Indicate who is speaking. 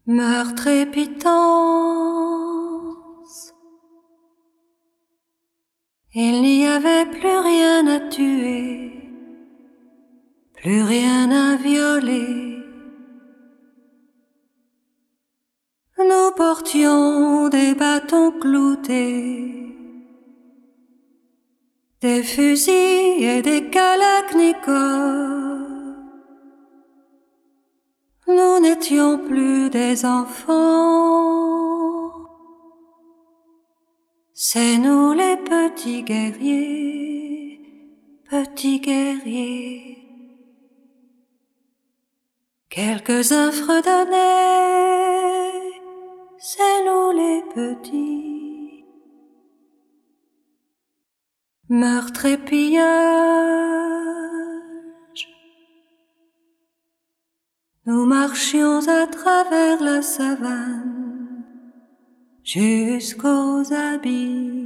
Speaker 1: Meurtre et pitance. Il n'y avait plus rien à tuer, plus rien à violer. Nous portions des bâtons cloutés, des fusils et des kalachnikovs. Nous n'étions plus des enfants, c'est nous les petits guerriers, petits guerriers. Quelques-uns fredonnaient, c'est nous les petits. Meurtre et pillage. Nous marchions à travers la savane jusqu'aux abysses.